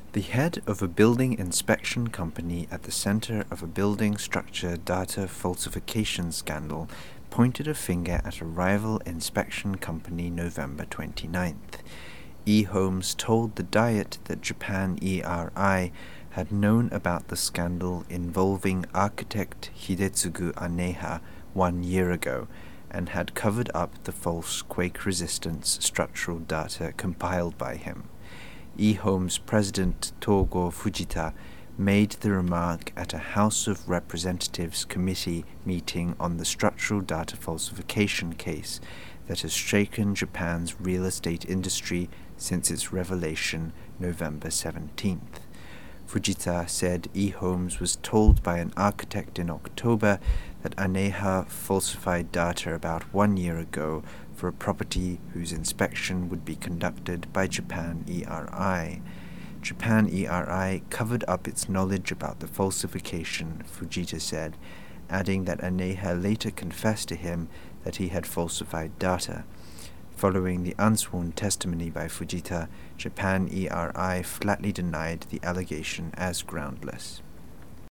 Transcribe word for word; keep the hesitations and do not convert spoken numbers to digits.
The head of a building inspection company at the center of a building structure data falsification scandal pointed a finger at a rival inspection company November twenty-ninth. eHomes told the Diet that Japan E R I had known about the scandal involving architect Hidetsugu Aneha one year ago and had covered up the false quake-resistance structural data compiled by him. eHomes president Togo Fujita made the remark at a House of Representatives committee meeting on the structural data falsification case that has shaken Japan's real estate industry since its revelation November seventeenth. Fujita said eHomes was told by an architect in October that Aneha falsified data about one year ago for a property whose inspection would be conducted by Japan E R I. Japan E R I covered up its knowledge about the falsification, Fujita said, adding that Aneha later confessed to him that he had falsified data. Following the unsworn testimony by Fujita, Japan E R I flatly denied the allegation as groundless.